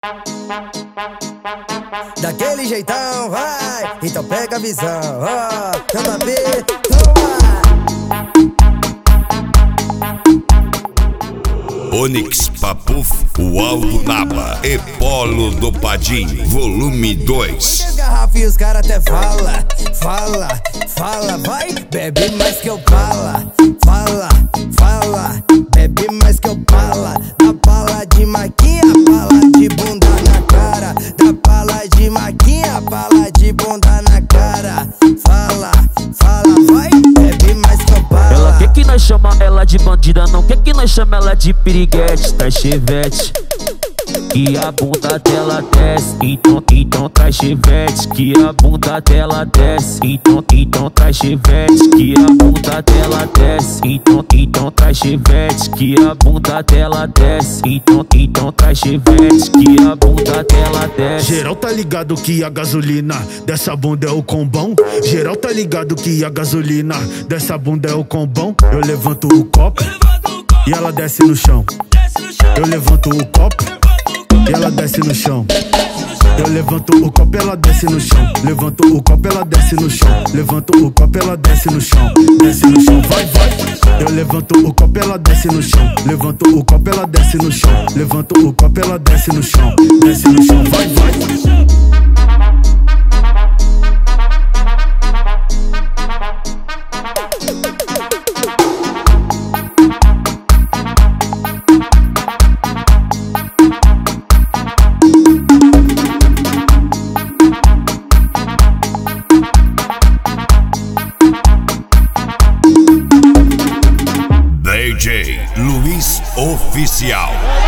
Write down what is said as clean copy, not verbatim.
Daquele jeitão, vai, então pega a visão, ó, chama B, toma. Onyx, Papuf, o Aldo Naba e Polo do Padim, volume 2. Muitas garrafas e os caras até fala, vai, bebe mais que eu fala, bebe mais que eu fala. Da pala de maquinha, pala de bunda na cara. Da pala de maquinha, pala de bunda na cara. Fala, vai, bebe mais que eu fala. Ela quer que nós chama ela de bandida, não quer que nós chama ela de piriguete. Traz chevette, que a bunda dela desce, então traz chevette, que a bunda dela desce, então traz chevette, que a bunda dela desce, então traz chevette, que a bunda dela desce, então traz chevette, que a bunda dela desce. Geral tá ligado que a gasolina dessa bunda é o combão. Geral tá ligado que a gasolina dessa bunda é o combão. Eu levanto o copo e ela desce no chão. Eu levanto o copo e ela desce no chão. Eu levanto o copo, ela desce no chão. Levanto o copo, ela desce no chão. Levanto o copo, ela desce no chão. Desce no chão, vai. Eu levanto o copo, ela desce no chão. Levanto o copo, ela desce no chão. Levanto o copo, ela desce no chão. Desce no chão, vai. DJ Luiz Oficial.